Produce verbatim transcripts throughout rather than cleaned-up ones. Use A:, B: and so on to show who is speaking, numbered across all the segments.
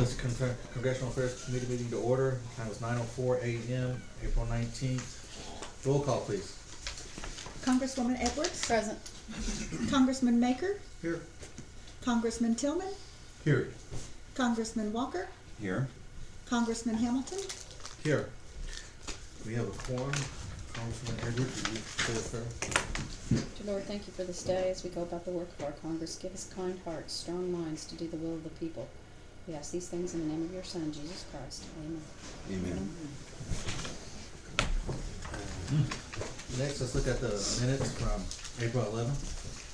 A: this con- Congressional Affairs Committee meeting to order. Time is nine oh four A M, April nineteenth. Roll call, please.
B: Congresswoman Edwards.
C: Present.
B: Congressman Maker.
A: Here.
B: Congressman Tillman.
A: Here.
B: Congressman Walker.
D: Here.
B: Congressman Hamilton.
A: Here. We have a quorum. Congressman Edwards, will you say a prayer?
C: Dear Lord, thank you for this day as we go about the work of our Congress. Give us kind hearts, strong minds to do the will of the people. We ask these things in the name of your Son, Jesus Christ. Amen.
D: Amen.
A: Next, let's look at the minutes from April eleventh.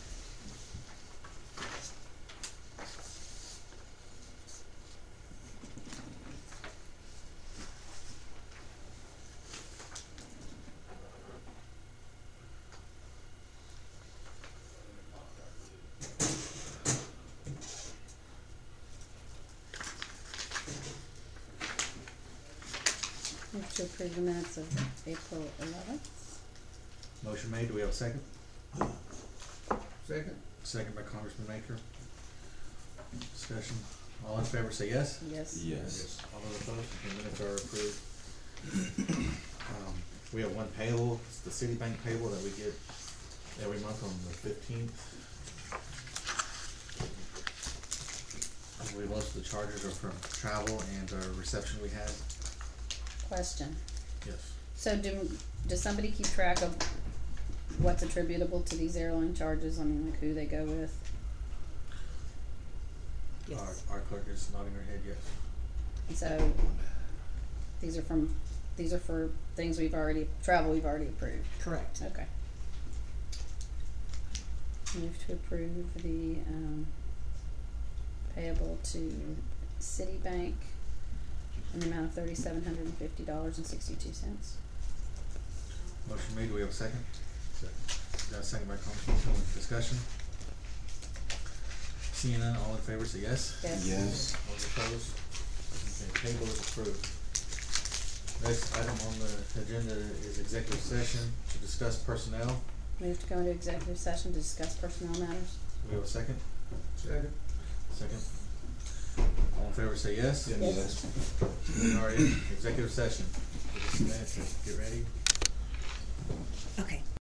C: Move to approve the minutes of April eleventh.
A: Motion made, do we have a second?
E: Second.
A: Second by Congressman Maker. Discussion. All in favor say yes?
C: Yes.
D: Yes.
A: All those opposed, the minutes are approved. Um, we have one payable, it's the Citibank payable that we get every month on the fifteenth. I believe most of the charges are from travel and uh, reception we had.
C: Question.
A: Yes.
C: So do, does somebody keep track of what's attributable to these airline charges? I mean, like who they go with?
B: Yes.
A: Our, our clerk is nodding her head yes.
C: And so these are from, these are for things we've already, travel we've already approved.
B: Correct.
C: Okay. Move to approve the, um, payable to Citibank in the amount of thirty-seven hundred and fifty dollars and sixty-two cents.
A: Motion made, do we have a second? Second. Got a second by Congressman Tillman. Discussion? Seeing none, all in favor say yes?
C: Yes.
D: Yes.
A: All opposed? Okay, table is approved. Next item on the agenda is executive session to discuss personnel.
C: Move to go into executive session to discuss personnel matters.
A: Do we have a second?
E: Second.
A: Second. All in favor say yes?
D: Yes.
A: We are in executive session. Give us a minute to get ready.
B: Okay.